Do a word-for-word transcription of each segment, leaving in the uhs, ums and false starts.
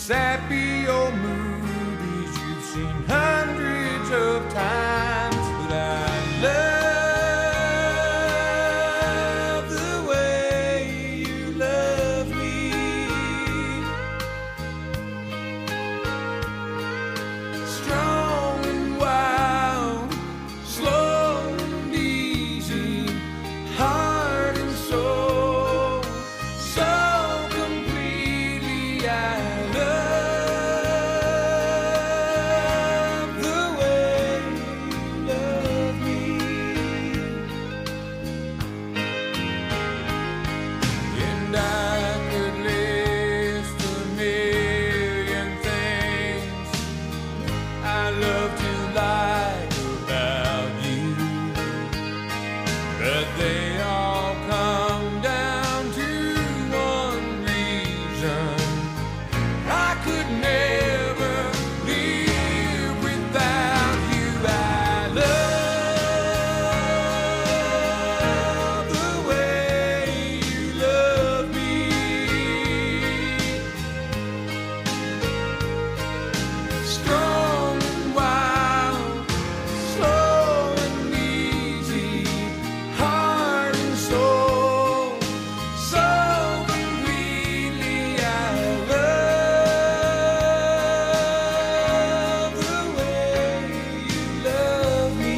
sappy old movies you've seen hundreds of times. But I love the way you love me. Strong and wild, slow and easy, heart and soul, so completely I love the way you love me. And I could list a million things I love to like about you, but they all come down to one reason: I could never live without you. I love the way you love me. Strong and wild, slow and easy, heart and soul, so completely I love the way you love me.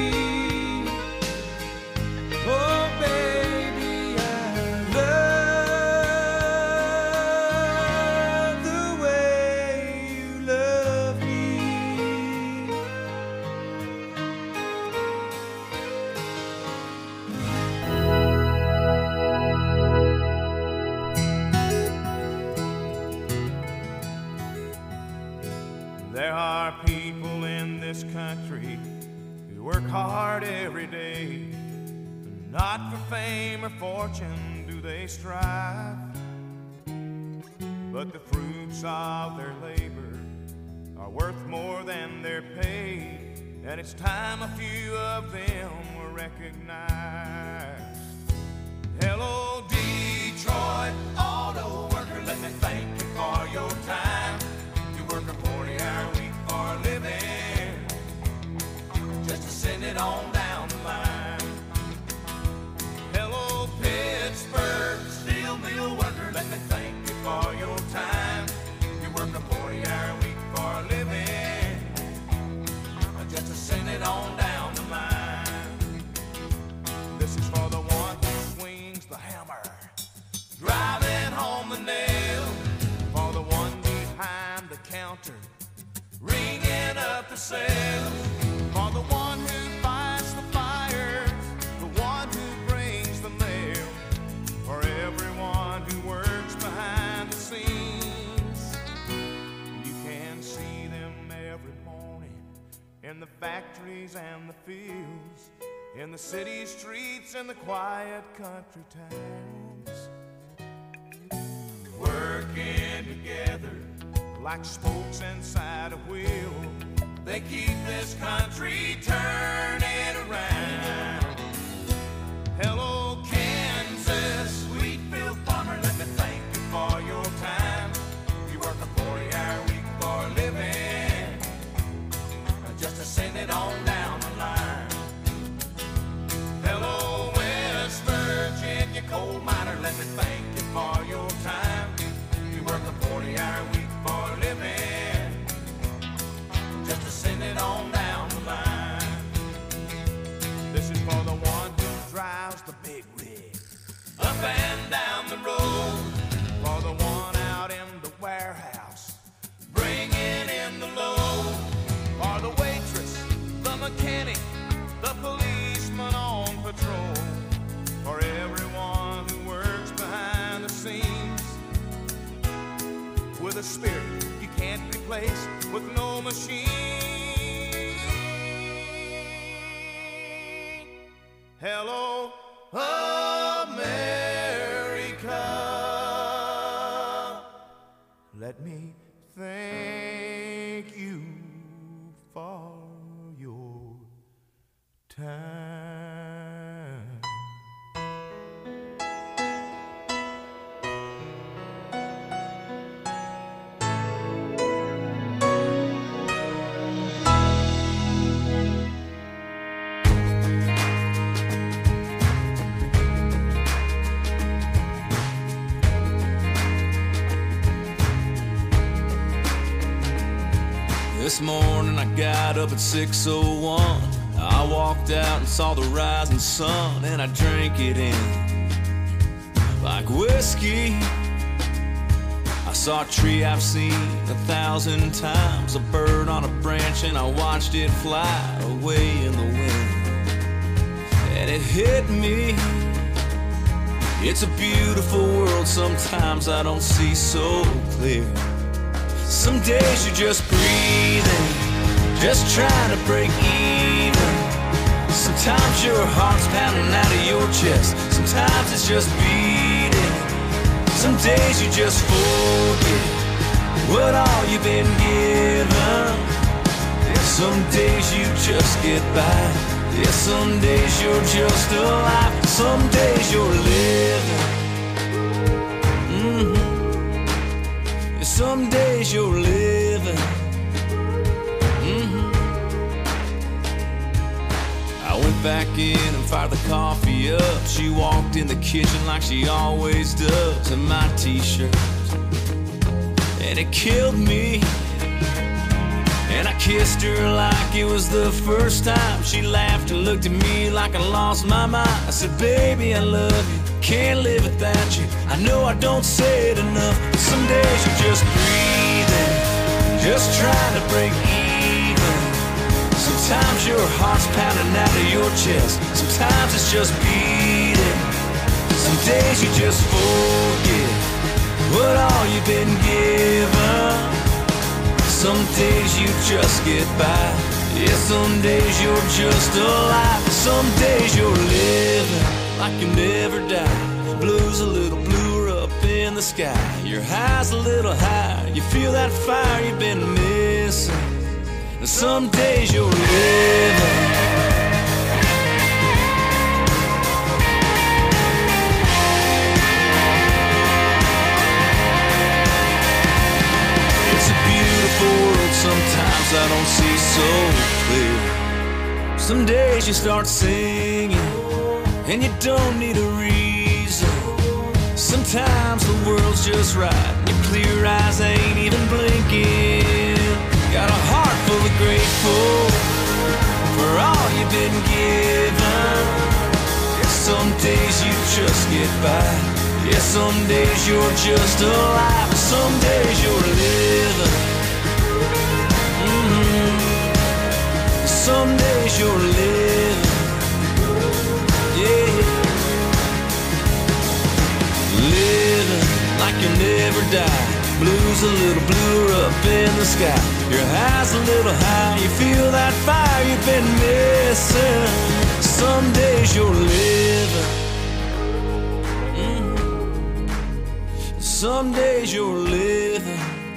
Oh baby, I love the way you love me. There are people in this country who work hard every day. Not for fame or fortune do they strive, but the fruits of their labor are worth more than they're paid, and it's time a few of them were recognized. Hello, Detroit auto worker, let me thank you for your time. You work a forty-hour week for a living, just to send it on down the line. Hello, Pittsburgh steel mill worker, let me thank you for your time. You work a forty-hour week for a living, just to send it on down the line. This is for the one who swings the hammer, driving home the nail. For the one behind the counter, ringing up the sales. For the one who fights the fires, the one who brings the mail. For everyone who works behind the scenes, you can see them every morning in the factories and the fields, in the city streets and the quiet country towns, working together like spokes inside a wheel. They keep this country turning around. Hello, Kansas wheatfield farmer, let me thank you for your time. You work a forty-hour week for a living, just to send it on down the line. Hello, West Virginia coal miner, let me thank you for your time. You work a forty-hour week for a living, just to send it on down the line. This is for the one who drives the big rig up and down the road. For the one out in the warehouse, bringing in the load. For the waitress, the mechanic, the policeman on patrol. For everyone who works behind the scenes, with a spirit you can't replace with no machine. Hello, America, let me thank you for your time. This morning I got up at six oh one. I walked out and saw the rising sun, and I drank it in like whiskey. I saw a tree I've seen a thousand times, a bird on a branch, and I watched it fly away in the wind. And it hit me, it's a beautiful world, sometimes I don't see so clear. Some days you're just breathing, just trying to break even. Sometimes your heart's pounding out of your chest, sometimes it's just beating. Some days you just forget what all you've been given. Yeah, some days you just get by. Yeah, some days you're just alive. Some days you're living. Mm-hmm. Yeah, some days you're living. Mm-hmm. I went back in and fired the coffee up. She walked in the kitchen like she always does, in my t-shirt, and it killed me. And I kissed her like it was the first time. She laughed and looked at me like I lost my mind. I said, baby, I love you, can't live without you. I know I don't say it enough, but some days you're just breathing, just trying to break even. Sometimes your heart's pounding out of your chest, sometimes it's just beating. Some days you just forget what all you've been given. Some days you just get by. Yeah, some days you're just alive. Some days you're living like you never die. Blue's a little bluer up in the sky. Your high's a little higher. You feel that fire you've been missing. And some days you're living. World, sometimes I don't see so clear. Some days you start singing and you don't need a reason. Sometimes the world's just right and your clear eyes ain't even blinking. Got a heart full of grateful for all you've been given. Some days you just get by. Yeah, some days you're just alive. Some days you're living. Some days you're living, yeah. Living like you never die. Blue's a little bluer up in the sky. Your high's a little high. You feel that fire you've been missing. Some days you're living. Mm-hmm. Some days you're living.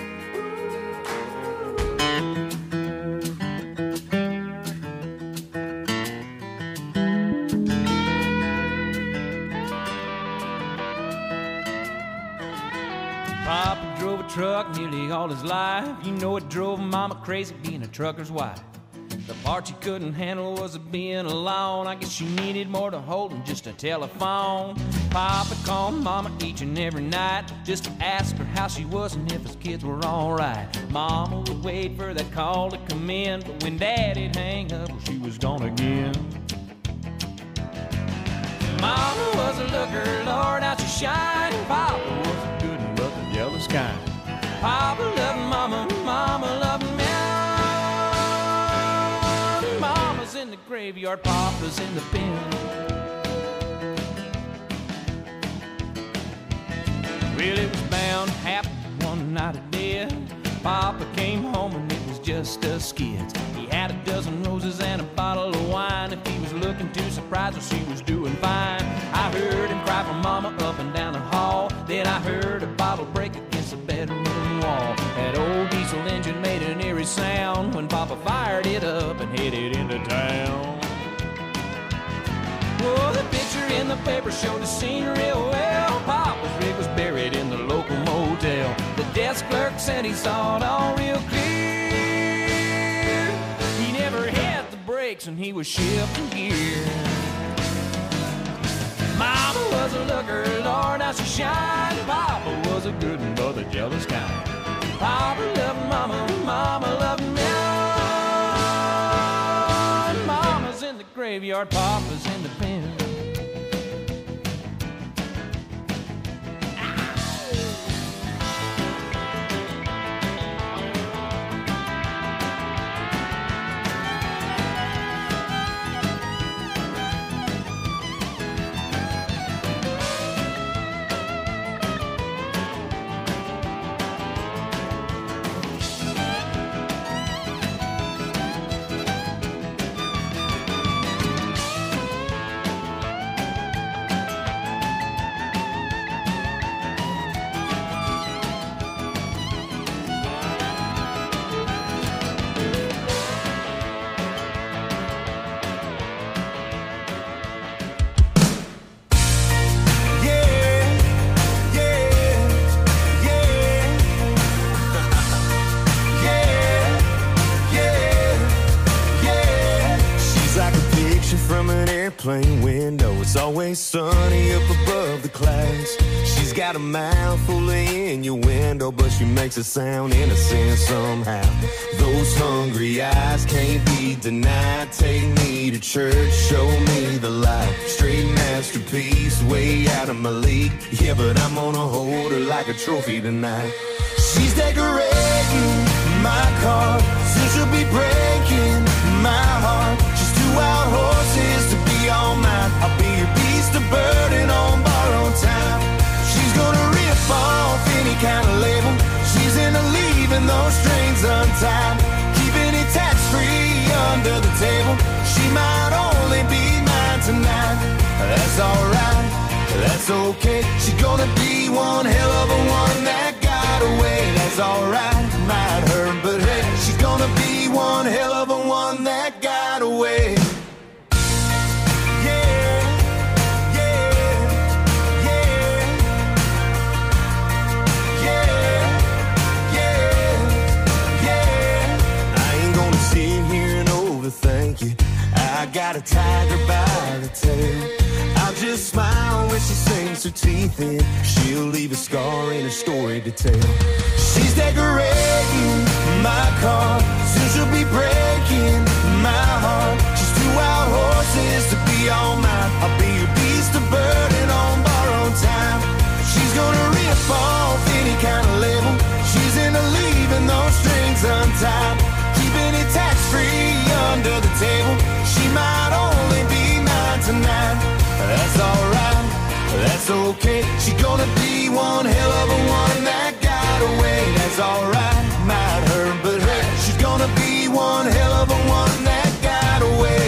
Papa drove a truck nearly all his life. You know it drove Mama crazy being a trucker's wife. The part she couldn't handle was being alone. I guess she needed more to hold than just a telephone. Papa called Mama each and every night just to ask her how she was and if his kids were alright. Mama would wait for that call to come in, but when Daddy'd hang up, well, she was gone again. Mama was a looker, Lord, how she shined. Papa was a good one, but the jealous kind. Papa loved Mama, Mama loved me. Mama's in the graveyard, Papa's in the pen. Well, it was bound to happen one night of death. Papa came home and it was just us kids. He had a dozen roses and a bottle of wine. If he was looking too surprised, well, she was doing fine. I heard him cry for Mama up and down the hall. Then I heard a bottle break against the bedroom wall. That old diesel engine made an eerie sound when Papa fired it up and headed into town. Well, the picture in the paper showed the scene real well. Papa's rig was buried in the local motel. The desk clerk said he saw it all real clear. He never had the brakes and he was shifting gear. Mama was a looker, Lord, how she shined. Papa was a good one, but the jealous kind. Papa loved Mama, Mama loved me. graveyard, Papa's in the pen. Airplane window, it's always sunny up above the clouds. She's got a mouth full of innuendo, but she makes it sound innocent somehow. Those hungry eyes can't be denied. Take me to church, show me the light. Straight masterpiece, way out of my league. Yeah, but I'm gonna hold her like a trophy tonight. She's decorating my car, soon she'll be breaking my heart. She's two wild horses to be all mine. I'll be your beast of burden on borrowed time. She's gonna rip off any kind of label. She's into leaving those strings untied, keeping it tax-free under the table. She might only be mine tonight. That's alright, that's okay. She's gonna be one hell of a one that got away. That's alright, might hurt, but hey, she's gonna be one hell of a one that got away. Thank you. I got a tiger by the tail. I'll just smile when she sinks her teeth in. She'll leave a scar in her story to tell. She's decorating my car, soon she'll be breaking my heart. She's two wild horses to be all mine. I'll be your beast of burden on borrowed time. She's gonna rip off any kind of label. She's into leaving those strings untied, keeping it tax-free under the table. She might only be mine tonight. That's alright, that's okay. She's gonna be one hell of a one that got away. That's alright, might hurt, but hey, she's gonna be one hell of a one that got away.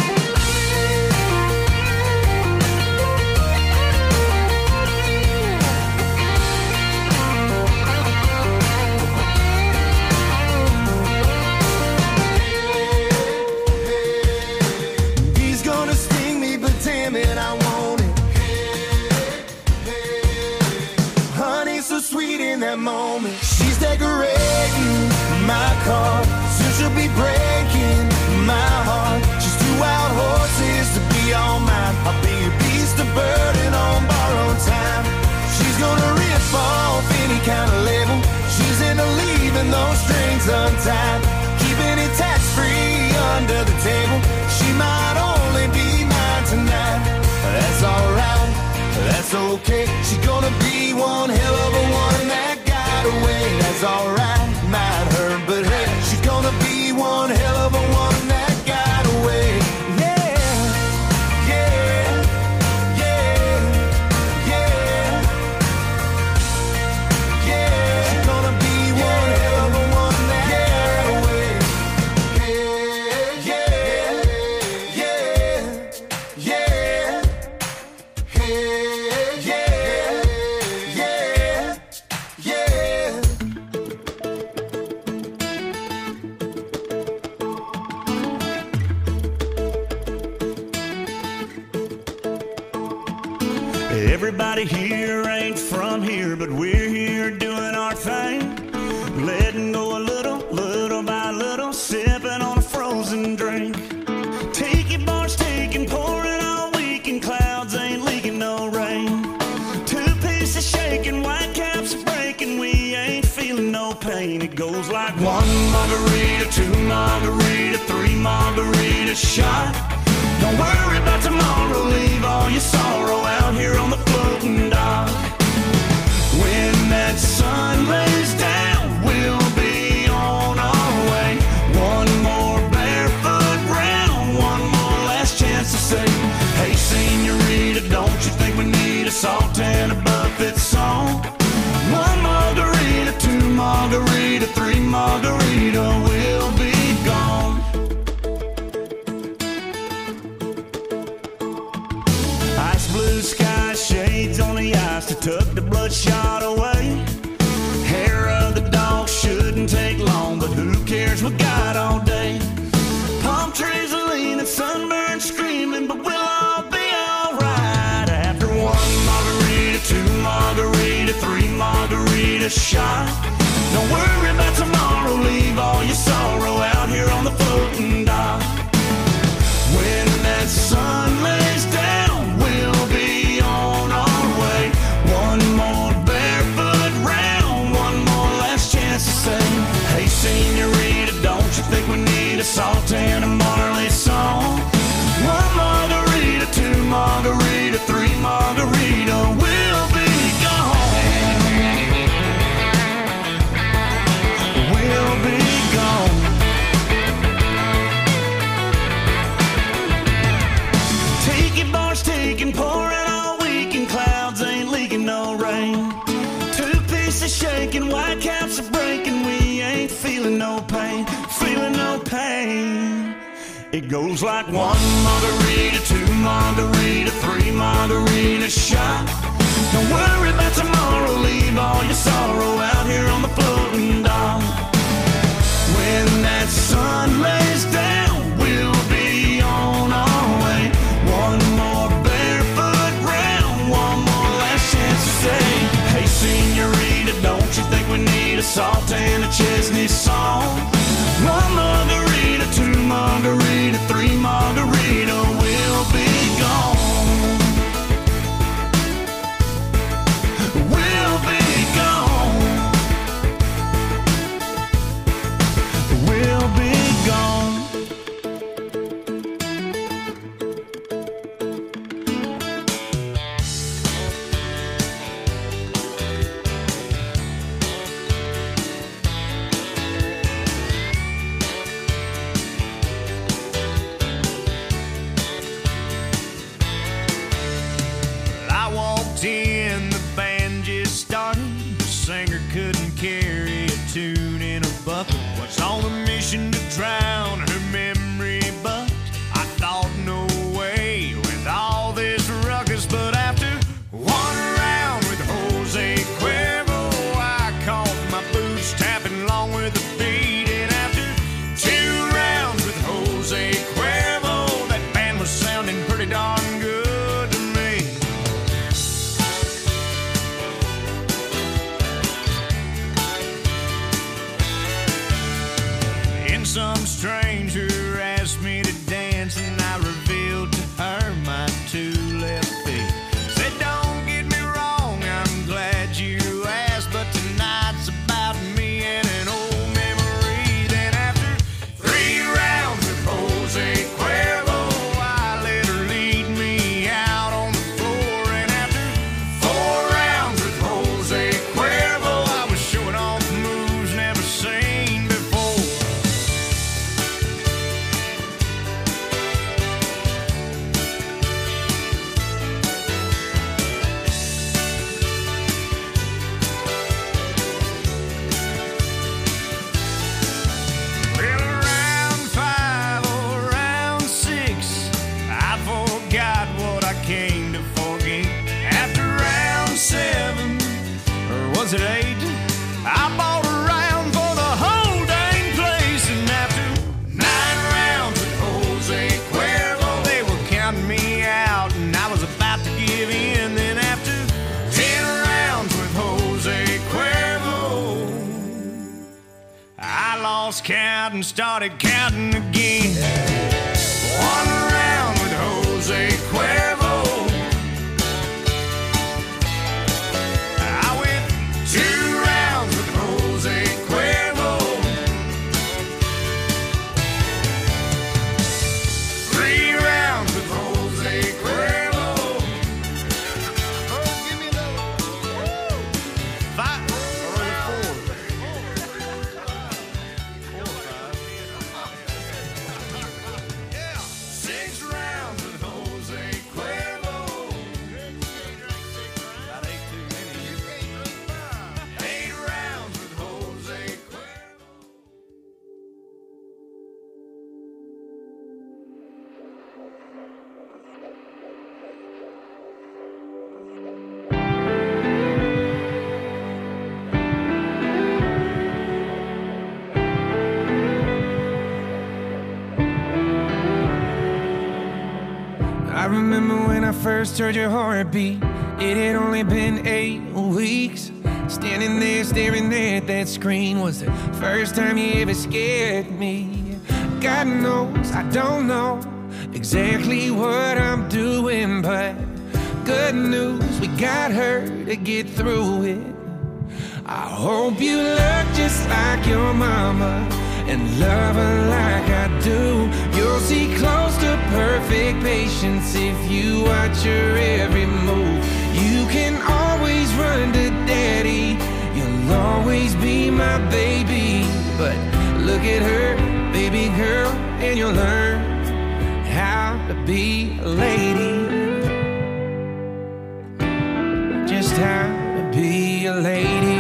That moment, she's decorating my car, soon she'll be breaking my heart. She's two wild horses to be all mine. I'll be your beast of burden on borrowed time. She's gonna rip off any kind of label. She's into leaving those strings untied, keeping it tax-free under the table. She might only be mine tonight. That's alright, that's okay. She's gonna be one hell of a one that got away. That's alright, might hurt, but hey, she's gonna be one hell of a one that got away. Yeah, yeah, yeah, yeah, yeah. She's gonna be one hell of a one that got away. Yeah, yeah, yeah, yeah. Everybody here ain't from here, but we're here doing our thing. Letting go a little, little by little, sipping on a frozen drink. Tiki bars taking, pouring all weekend, clouds ain't leaking no rain. Two pieces shaking, white caps breaking, we ain't feeling no pain. It goes like one margarita, two margarita, three margarita shot. Don't worry about tomorrow, leave all your sorrow out here on the floating dock. When that sun lays down, we'll be on our way. One more barefoot round, one more last chance to say, hey senorita, don't you think we need a salt and a buffet song? One margarita, two margarita, three margarita, we'll be gone. Ice blue sky, shades on the ice to tuck the bloodshot away. Hair of the dog shouldn't take long, but who cares, we got all day. Palm trees are leaning, sunburned, screaming, but we'll all be alright. After one margarita, two margarita, three margarita shot. Don't worry about tomorrow, leave all your sorrow out here on the floating dock. When that sun lays down, we'll be on our way. One more barefoot round, one more last chance to say, hey senorita, don't you think we need a salt and a Marley song? One margarita, two margarita, three margarita, we'll be gone. We'll be gone. Tiki bars taking, pouring all weekend, clouds ain't leaking no rain. Two pieces shaking, white caps are breaking, we ain't feeling no pain, feeling no pain. It goes like one margarita, two margarita, three margarita shot. Don't worry about tomorrow, leave all your sorrow out here on the floating dock. When that sun lays down, we'll be on our way. One more barefoot round, one more last chance to say, hey senorita, don't you think we need a salt and a Chesney song? One margarita, two margarita, three margarita, we'll be gone. We'll be gone. We'll be gone. I walked in, the band just started. The singer couldn't carry a tune in a bucket. Was on a mission to drown her memory, but I thought no way with all this ruckus. But after one round with Jose Cuervo, I caught my boots tapping along with the beat. And after two rounds with Jose Cuervo, that band was sounding pretty darn good to me. And some stranger asked me to dance, and I revealed to her my two left feet. Said, don't get me wrong, I'm glad you asked, but tonight's about me and an old memory. Then after three rounds with Jose Cuervo, I let her lead me out on the floor. And after four rounds with Jose Cuervo, I was showing off moves never seen before. Well, around five or around six, I forgot what I came to forget. After round seven, or was it eight, I bought a round for the whole dang place. And after nine rounds with Jose Cuervo, they were counting me out, and I was about to give in. Then after ten rounds with Jose Cuervo, I lost count and started counting again. One round with Jose Cuervo, I went two rounds with Jose Cuervo, three rounds with remember when I first heard your heartbeat. It had only been eight weeks. Standing there staring at that screen was the first time you ever scared me. God knows I don't know exactly what I'm doing, but good news, we got her to get through it. I hope you look just like your mama and love her like I do. You'll see close to perfect patience if you watch her every move. You can always run to daddy, you'll always be my baby. But look at her, baby girl, and you'll learn how to be a lady. Just how to be a lady.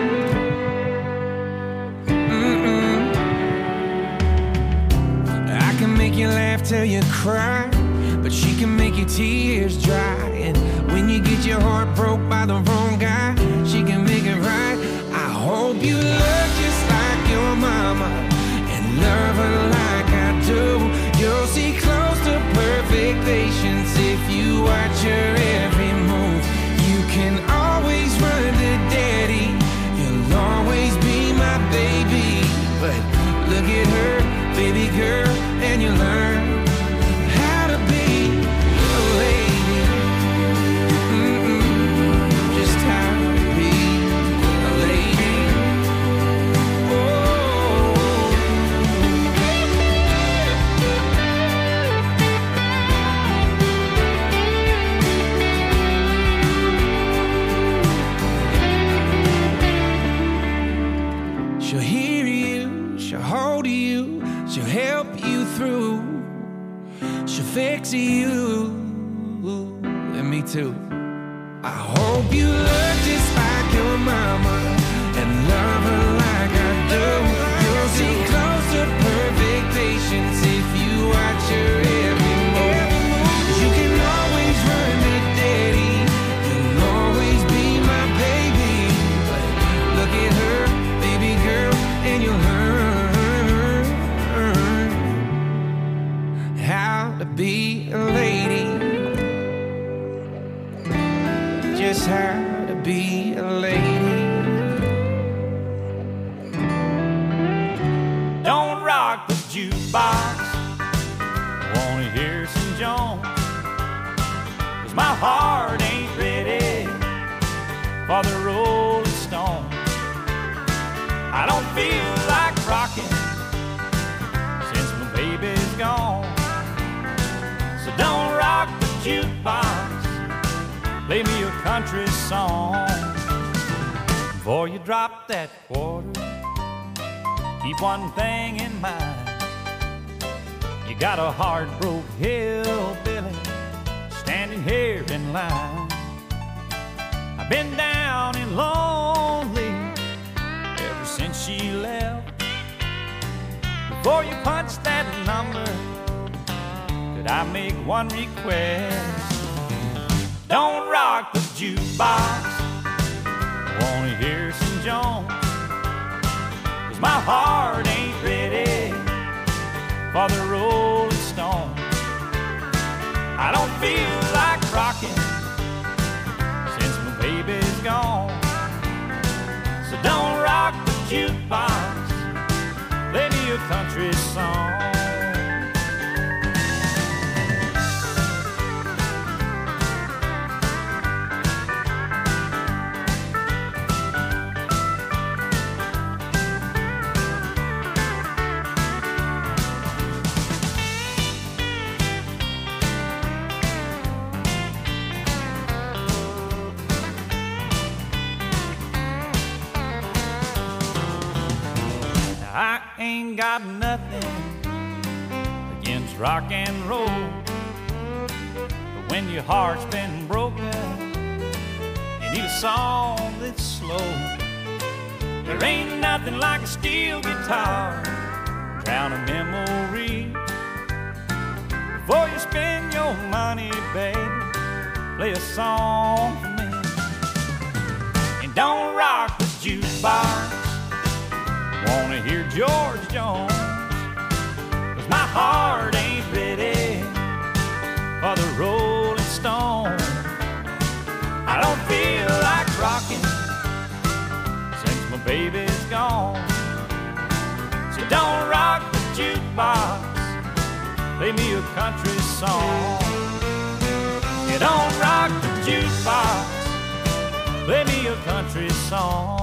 Make you laugh till you cry, but she can make your tears dry. And when you get your heart broke by the wrong guy, she can make it right. I hope you look just like your mama and love her like I do. You'll see close to perfect patience if you watch her every move. You can always run to daddy, you'll always be my baby. But look at her, baby girl, and you learn how to be a lady. Mm-mm. Just how to be a lady. Oh. She'll hear you, she'll hold you, she'll help you through, she'll fix you, and me too. I hope you look just like your mama and love her like I do. You'll see close to perfect patience if you watch her every move. You can always run to daddy, you'll always be my baby. But look at her, baby girl, and you'll learn how to be a lady. Just how to be a lady. Don't rock the jukebox, I wanna hear some Jones, 'cause my heart ain't ready for the Rolling Stones. I don't feel like rocking since my baby's gone. So don't rock the jukebox, play me a country song. Before you drop that quarter, keep one thing in mind. You got a heart-broke hillbilly standing here in line. I've been down and lonely ever since she left. Before you punch that number, could I make one request? Don't rock the jukebox, I wanna hear some Jones, 'cause my heart ain't ready for the Rolling Stones. I don't feel like rocking since my baby's gone. So don't rock the jukebox, play me a country song. I ain't got nothing against rock and roll, but when your heart's been broken, you need a song that's slow. There ain't nothing like a steel guitar, drown a memory. Before you spend your money, baby, play a song for me. And don't rock the jukebox, wanna hear George Jones, 'cause my heart ain't ready for the road. play me a country song. You don't rock the jukebox, play me a country song.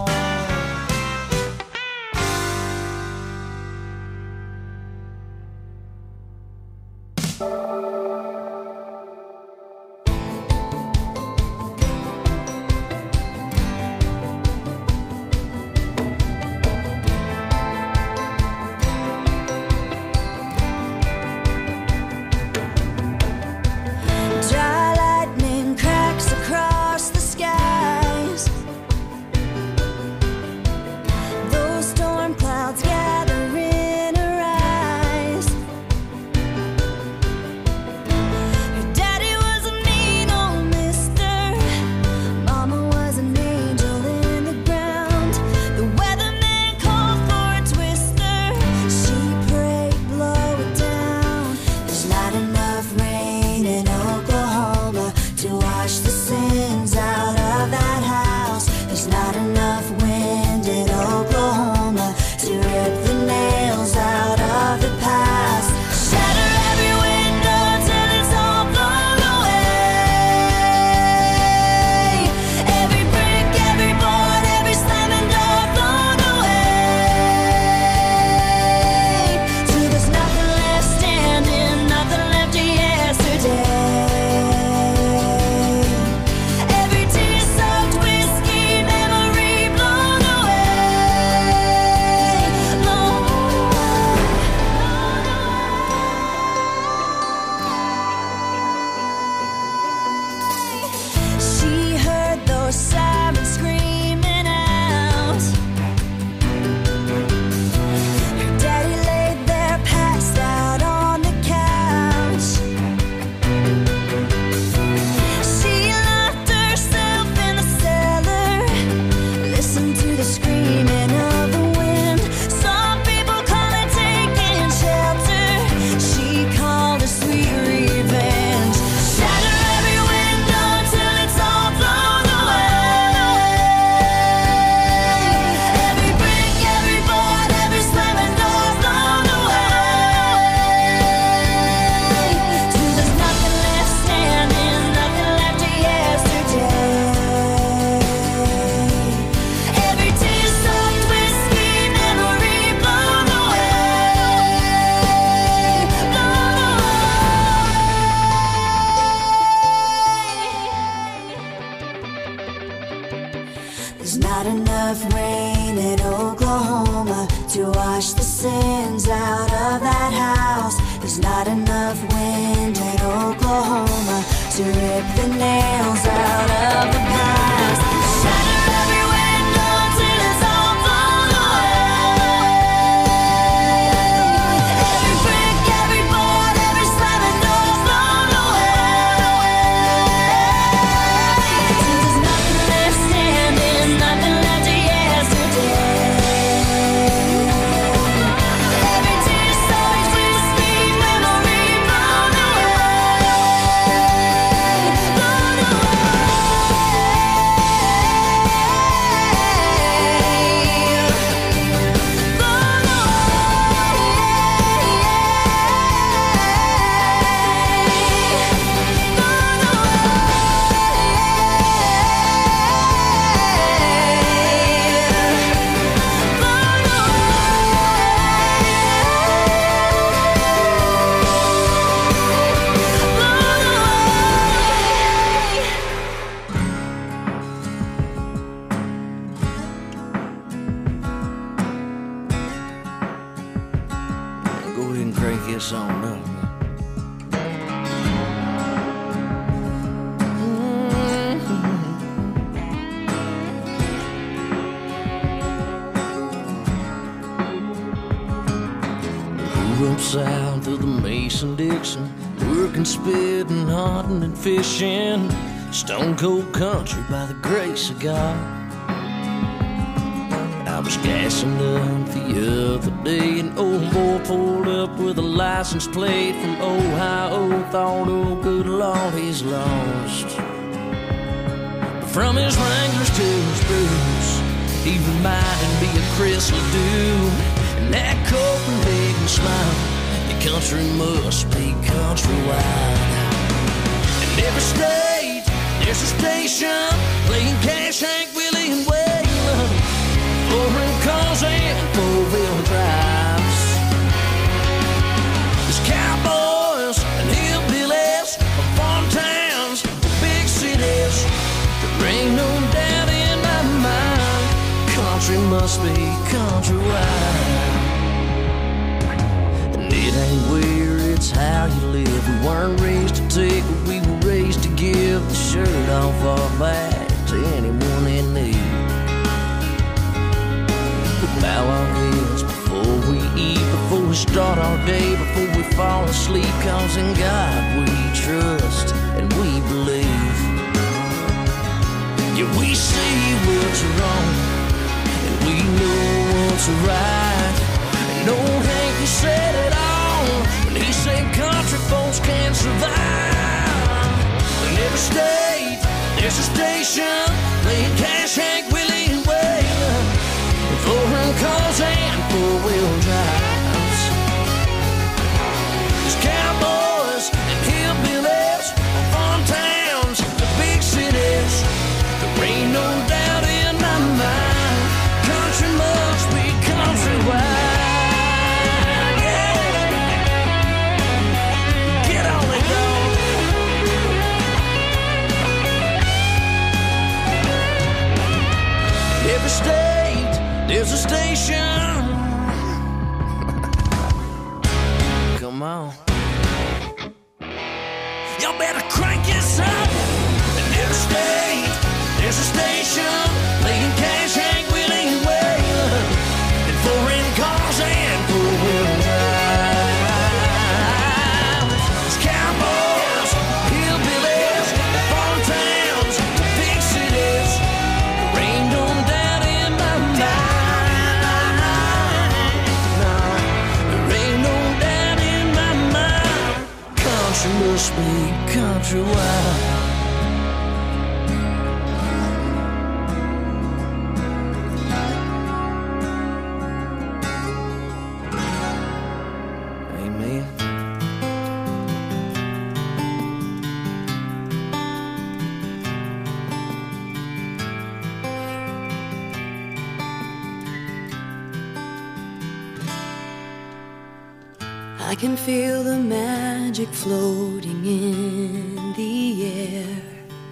South of the Mason-Dixon, working, spitting, hunting, and fishing, stone cold country by the grace of God. I was gassing up the other day, an old boy pulled up with a license plate from Ohio. Thought, oh good Lord, he's lost. But from his Wranglers to his boots, he reminded me of Chris LeDoux. And that Copenhagen smile, it country must be countrywide. In every state, there's a station playing Cash, Hank Willie, and Waylon, four-wheel cars and four-wheel drives. There's cowboys and hillbillies, farm towns, big cities. There ain't no doubt in my mind, country must be countrywide. And it ain't where, it's how you live. We weren't raised to take, but we were raised to give the shirt off our back to anyone in need. We bow our heads before we eat, before we start our day, before we fall asleep, cause in God we trust and we believe. Yeah, we see what's wrong and we know what's right. And old Hank, he said it all when he said country folks can't survive. In every state, there's a station playing Cash, Hank Willie, and Waylon, four-wheel cars and four-wheel drives. There's cowboys and hillbillies, farm towns, the big cities. There ain't no doubt in my mind, country must be countrywide. Every state, there's a station. Come on. Y'all better crank this up. In every state, there's a station playing Cash, Hank Willie, and Waylon, and foreign cars and four-wheel drives. There's cowboys, hillbillies, farm towns, big cities. There ain't no doubt in my mind. No, there ain't no doubt in my mind. Country must be countrywide. Amen. I can feel the magic floating in the air.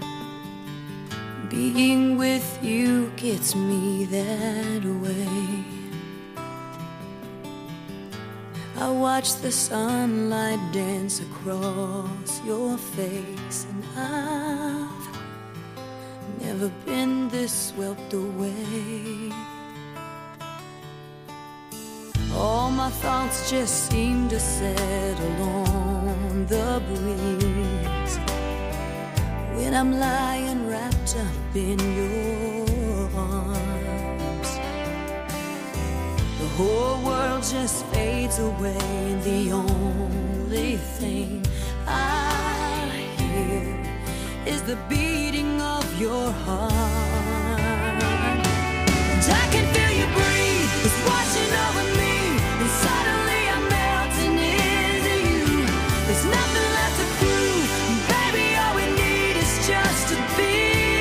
Being with you gets me that way. I watch the sunlight dance across your face, and I've never been this swept away. All my thoughts just seem to settle on the breeze when I'm lying wrapped up in your arms. The whole world just fades away, and the only thing I hear is the beating of your heart. And I can feel you breathe, it's washing over me. And suddenly I'm melting into you. There's nothing left to prove. Baby, all we need is just to be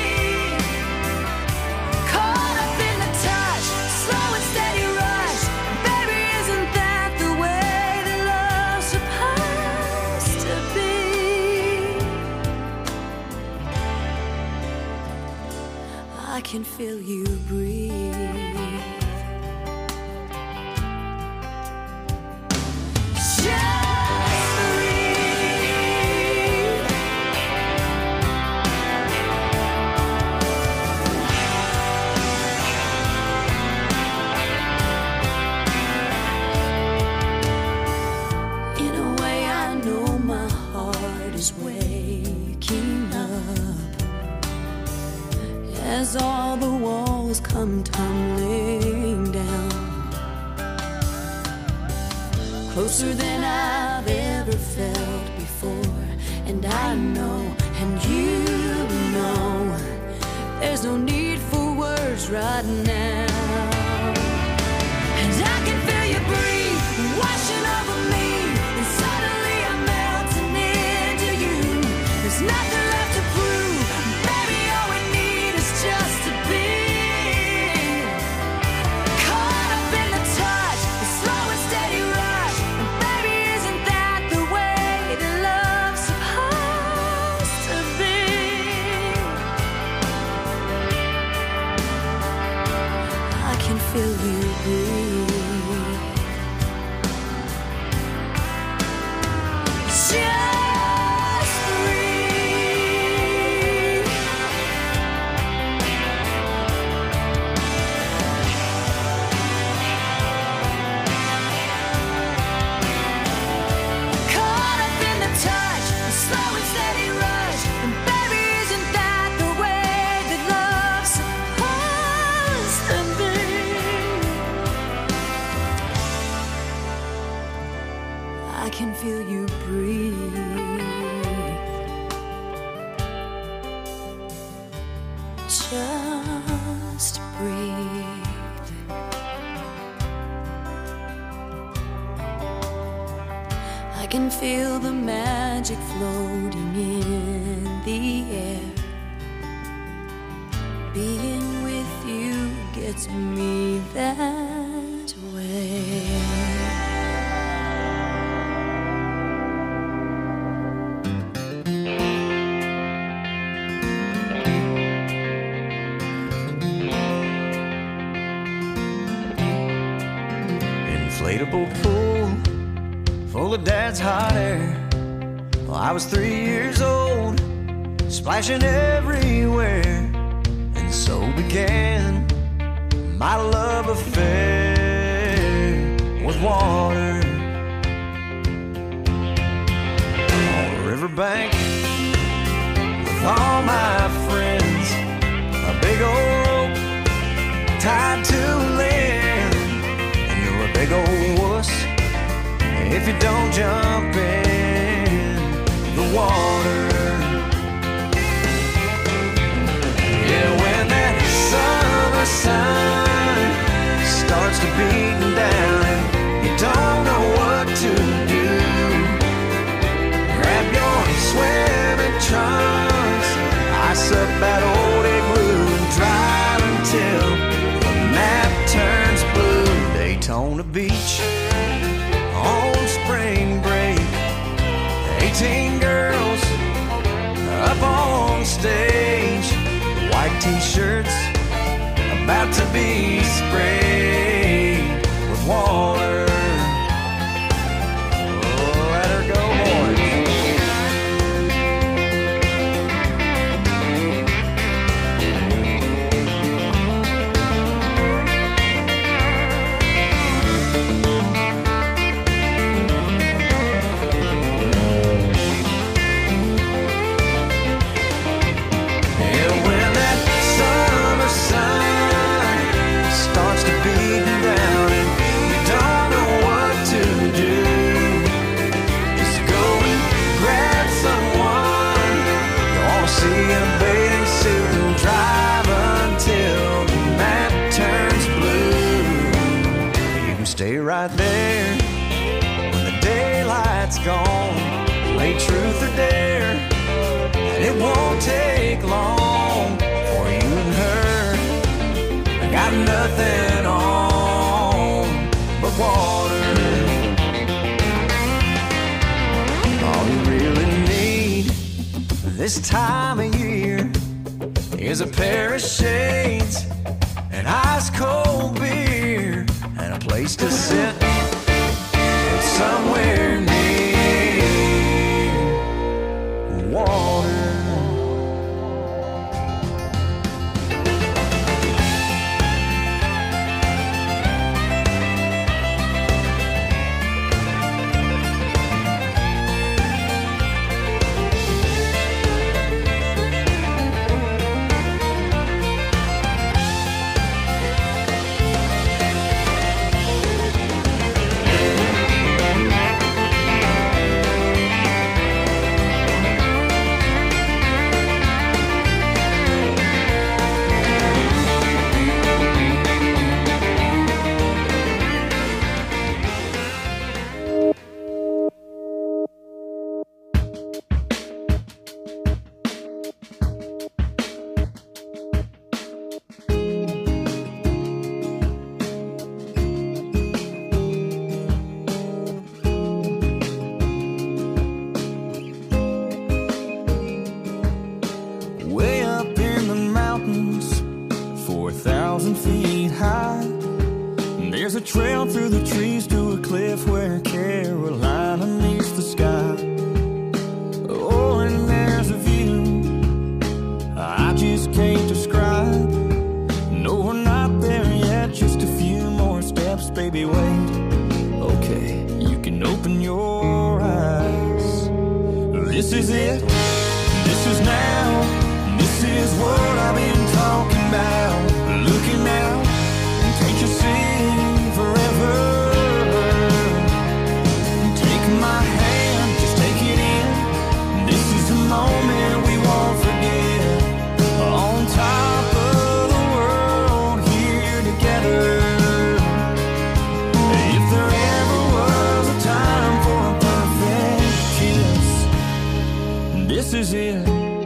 caught up in the touch, slow and steady rush. Baby, isn't that the way that love's supposed to be? I can feel you breathe. As all the walls come tumbling down, closer than I've ever felt before. And I know, and you know, there's no need for words right now. And I can feel you breathe, washing over me. And I can feel you breathe. Just breathe. I can feel the magic floating in the air. Being with you gets me that way. Inflatable pool full of dad's hot air. Well, I was three years old, splashing everywhere. And so began my love affair with water. On the riverbank with all my friends, a big old rope tied to land. And you're a big old wuss if you don't jump in the water. Yeah, when that summer sun starts to beat down and you don't know what to do, grab your swimming trunks, ice up that old igloo, and drive until the map turns blue. Daytona Beach on spring break, eighteen girls up on stage, white t-shirts about to be sprayed with water. Oh, let her go, boys. Stay right there when the daylight's gone. Play truth or dare, and it won't take long for you and her. I got nothing on but water. All you really need this time of year is a pair of shades, an ice cold beer, and a place to sit somewhere near water. Feet high, there's a trail through the trees to a cliff where Carolina meets the sky. Oh, and there's a view I just can't describe. No, we're not there yet, just a few more steps, baby, wait. Okay, you can open your eyes. This is it, this is now, this is what I've been talking about. Looking out, can't you see forever? Take my is it.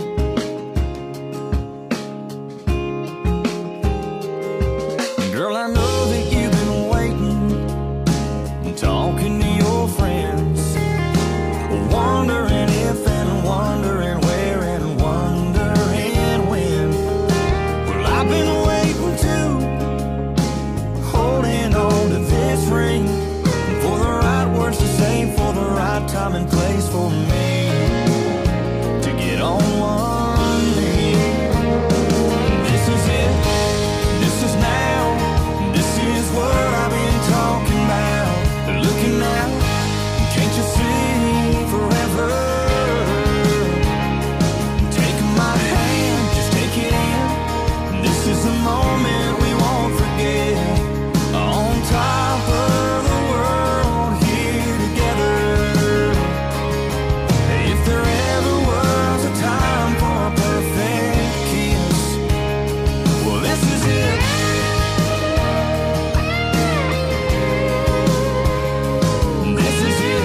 Girl, I know that you've been waiting, talking to your friends, wondering if and wondering where and wondering when. Well, I've been waiting too, holding on to this ring, for the right words to say, for the right time and place for me to get on one knee. This is it, this is now, this is what I've been talking about. Looking out, can't you see forever? Take my hand, just take it in. This is the moment we won't forget. On top of the world, here together. If there ever was a time for a perfect kiss, well, this is it. This is it.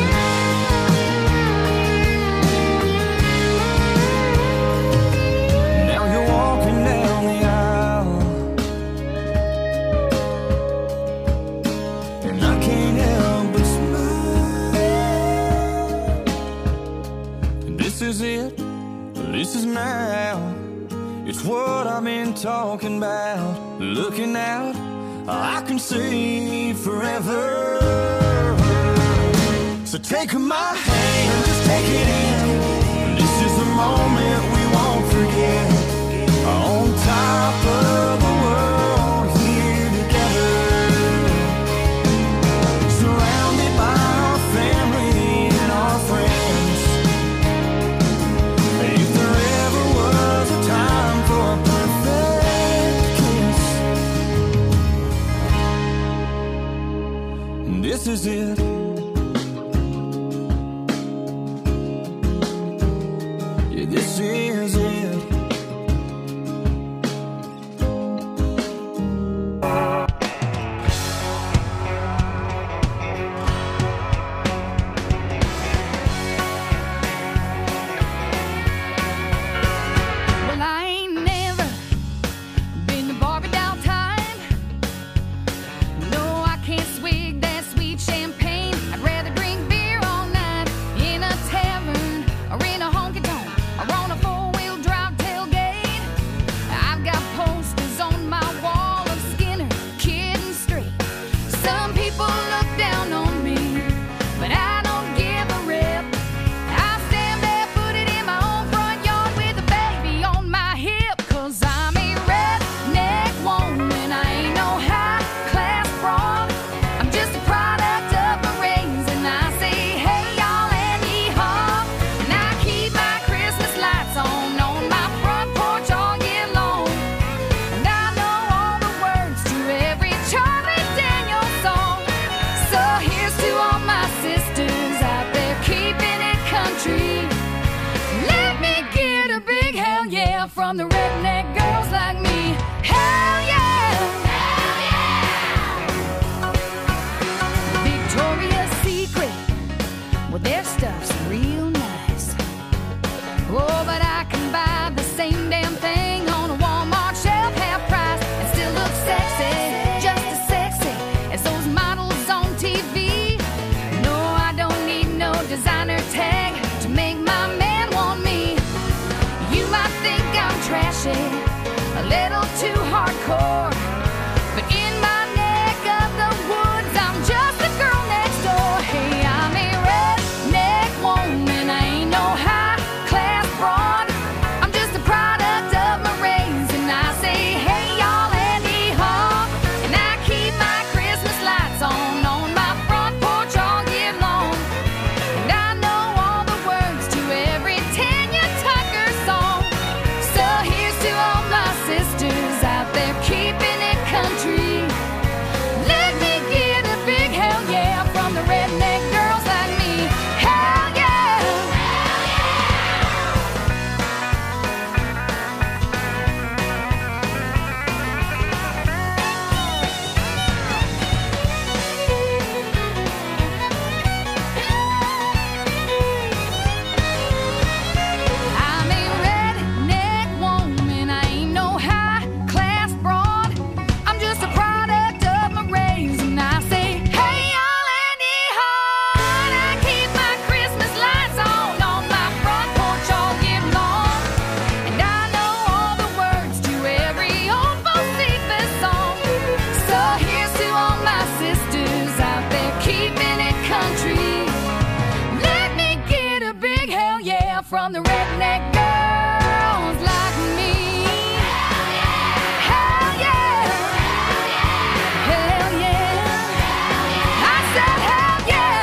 Now you're walking down the aisle, and I can't help but smile. This is it, this is now. It's what I've been talking about. Looking out, I can see forever. So take my hand, just take it in. This is the moment we won't forget. On top of the world, here together. Surrounded by our family and our friends. If there ever was a time for a perfect kiss, this is it. Yeah, this is it. Well, I ain't never been to Barbie doll time. No, I can't swig that sweet champagne. I'd rather drink beer all night in a tavern or in a honky tonk or on a four-wheel drive tailgate. I've got posters on my wall of Skinner, Kid and Straight. Some people look down on me, but I don't give a rip. I stand barefooted in my own front yard with a baby on my hip. Cause I'm a redneck woman, I ain't no high-class broad. I'm just a product of my raising. And I say, hey y'all and yee-haw. And I keep my Christmas lights on on my front porch all year long. And I know all the words to every Charlie Daniels song. So here's to all my sisters out there keeping it country. Let me get a big hell yeah from the redneck girls like me. Hell yeah! Hell yeah! Victoria's Secret, well, their stuff's real nice. Oh, but I can buy the same damn thing on a Walmart shelf, half price, and still look sexy, just as sexy as those models on T V. No, I don't need no designer tag to make my man want me. You might think I'm trashy, a little too hardcore, but in my neck of the woods, I'm just a girl next door. Hey, I'm a redneck woman, I ain't no high-class broad. I'm just a product of my raising. I say, hey y'all and yee-haw. And I keep my Christmas lights on on my front porch all year long. And I know all the words to every Tanya Tucker song. So here's to all my sisters out there keeping from the redneck girls like me. Hell yeah, hell yeah, I said hell yeah.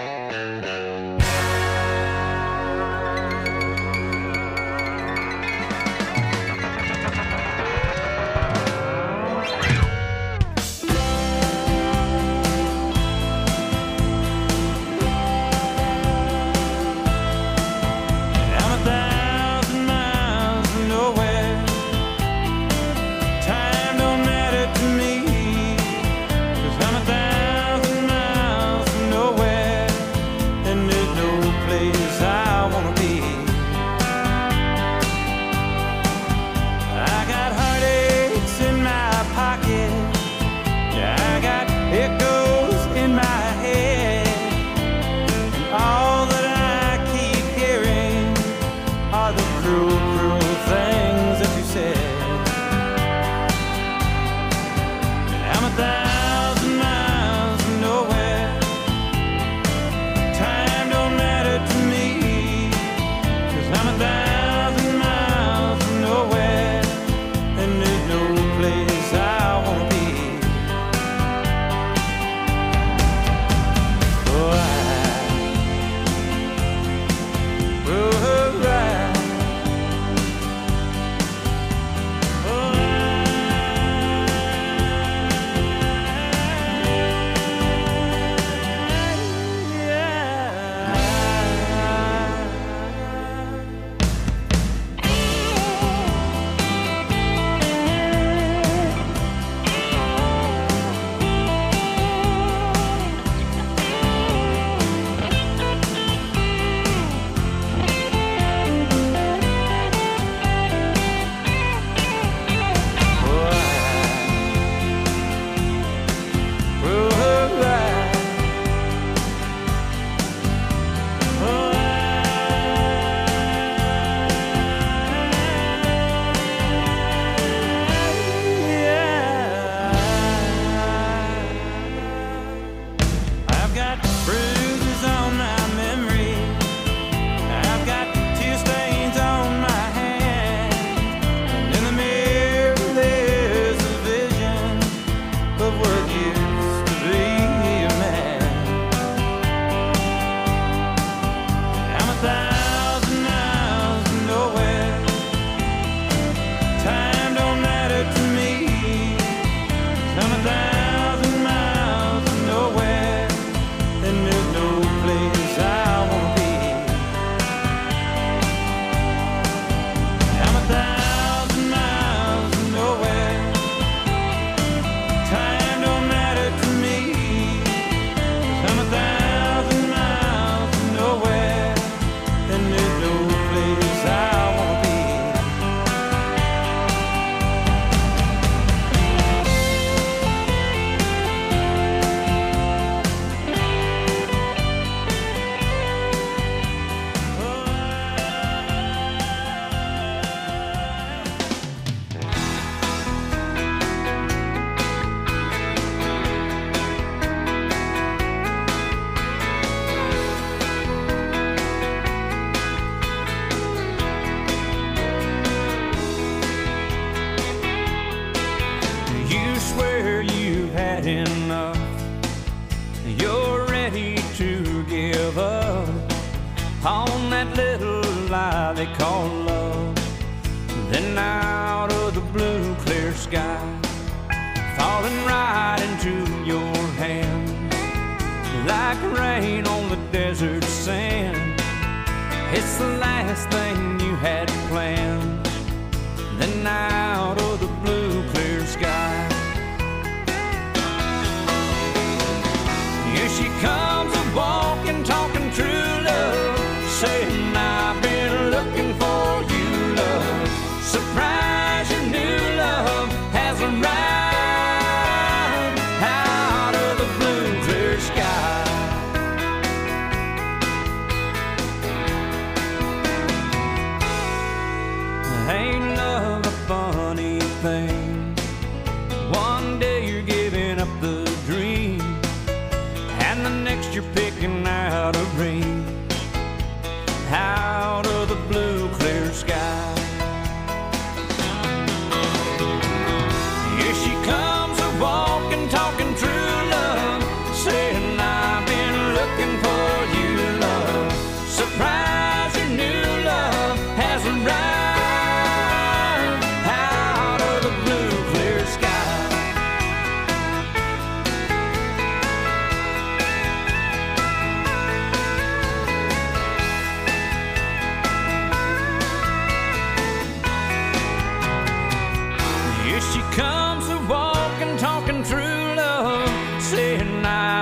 I'm a thousand miles from nowhere. Time don't matter to me, 'cause I'm a thousand miles from nowhere, and there's no place I wanna be. I got heartaches in my pocket, yeah, I got echoes in my head, and all that I keep hearing are the cruel, cruel things that you said. I'm a thousand miles from nowhere. Time don't matter to me, 'cause I'm a thousand miles from nowhere, and there's no place I wanna be. Oh, I, oh, I, oh, I've got bruises on my memory. I've got tear stains on my hands. And in the mirror there's a vision of what used to be a man. I'm a thousand miles from nowhere. Time don't matter to me, 'cause I'm a thousand miles from nowhere, and there's no place I wanna be. I'm a thousand miles from nowhere. Time don't matter to me, 'cause I'm a thousand miles from nowhere, and there's no place I wanna be. You swear you've had enough, you're ready to give up on that little lie they call love. Then out of the blue clear sky, falling right into your hands, like rain on the desert sand. It's the last thing you had planned. Then out of the blue clear sky, here she comes a walking, talking true love, saying I've been looking for you, love. Surprise, your new love has arrived out of the blue clear sky. Ain't love a fun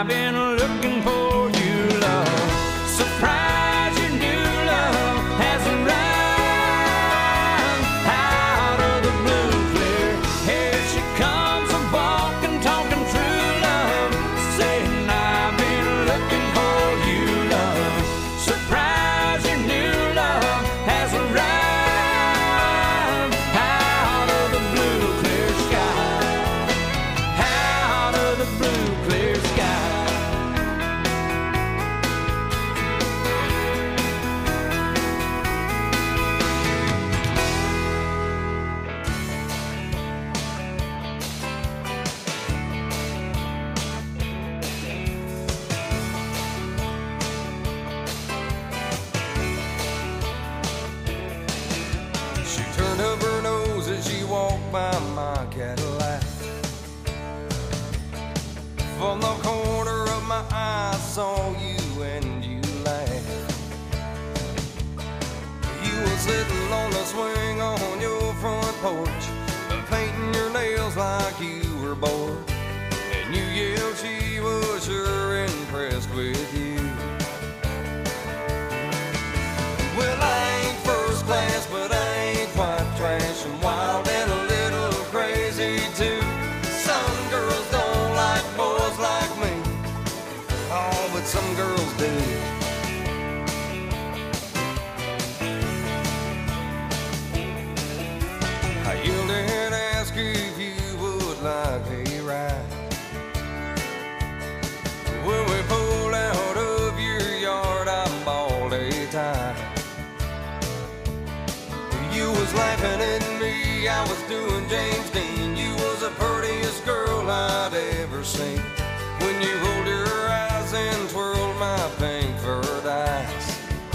I've been looking for you, love. Surprise, your new love has arrived out of the blue clear. Here she comes, a walking, talking true love, saying I've been looking for you, love. Surprise, your new love has arrived out of the blue clear sky, out of the blue clear sky. She turned up her nose as she walked by my Cadillac. From the corner of my eye, I saw you and you laughed. You were sitting on the swing on your front porch, painting your nails like you were bored. And you yelled she was sure impressed with you. Well, I ain't first class, but I ain't quite trash, and wild and a little crazy too. Some girls don't like boys like me, oh, but some girls do. I yelled and asked if you would like a ride. When we pulled out of your yard, I bawled a tie. You was laughing at me, I was doing James Dean. You was the prettiest girl I'd ever seen. When you rolled your eyes and twirled my pink furred eyes.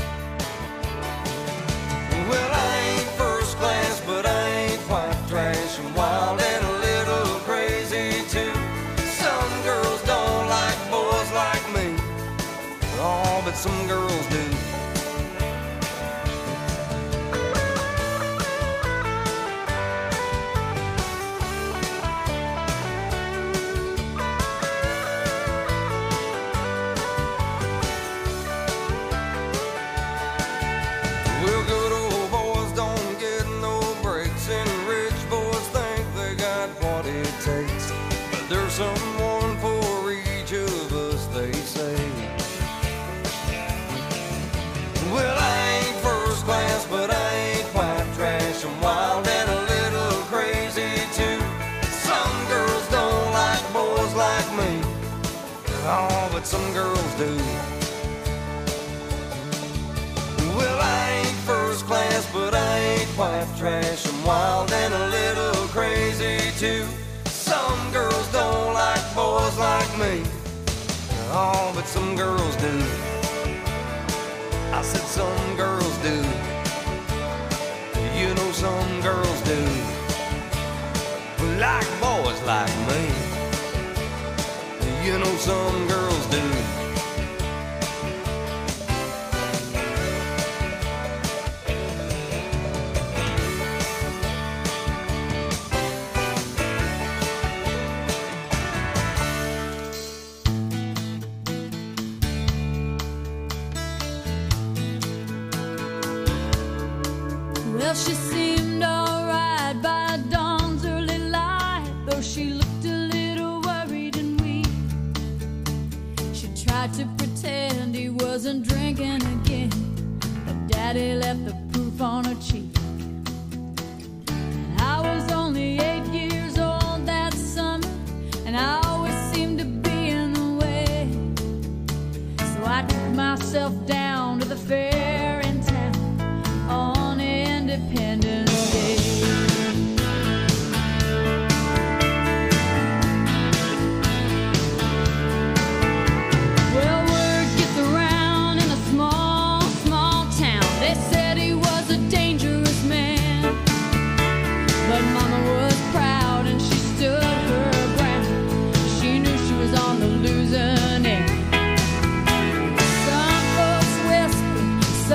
Well, I ain't first class, but I ain't quite trash, and wild and a little crazy too. Some girls don't like boys like me, oh, but some girls do. Well, good old boys don't get no breaks, and rich boys think they got what it takes. But there's someone for each of us, they say. Well, I ain't first class, but I ain't quite trash, I'm wild and a little crazy too. Some girls don't like boys like me, oh, but some girls do. Well, I ain't first class, but I ain't quite trash, I'm wild and a little crazy too. Some girls don't like boys like me, oh, but some girls do. I said some girls do. You know some girls do. Like boys like me. You know some girls do. Well, she seemed alright by dawn's early light, though she looked a little worried and weak. She tried to pretend he wasn't drinking again, but Daddy left the proof on her cheek. And I was only eight years old that summer, and I always seemed to be in the way. So I took myself down to the fair in town on Independence Day. Well, word gets around in a small, small town. They said he was a dangerous man, but Mama was proud and she stood her ground. She knew she was on the losing end. Some folks whispered,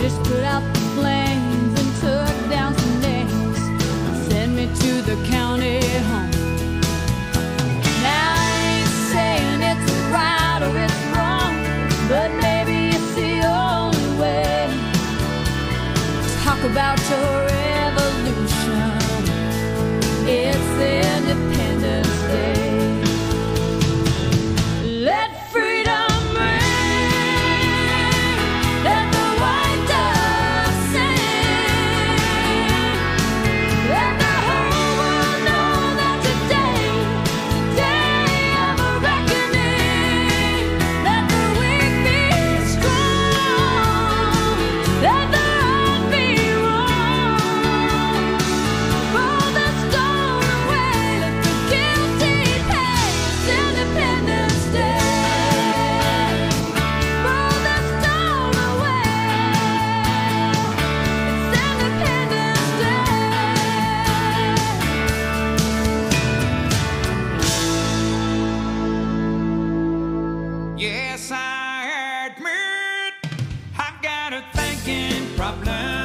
just put out the flames and took down some names, sent me to the county home. Now I ain't saying it's right or it's wrong, but maybe it's the only way. Talk about your revolution. It's Independence Day. Let freedom ring. Let the white dove sing. Let the whole world know that today, day of a reckoning. Let the weak be strong. Let the right be wrong. Roll the stone away. Let the guilty pay. It's Independence Day. Roll the stone away. It's Independence Day. Yes, I admit I've got a thinking problem.